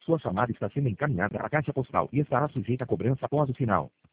Sua chamada está sendo encaminhada à caixa postal e estará sujeita a cobrança após o sinal.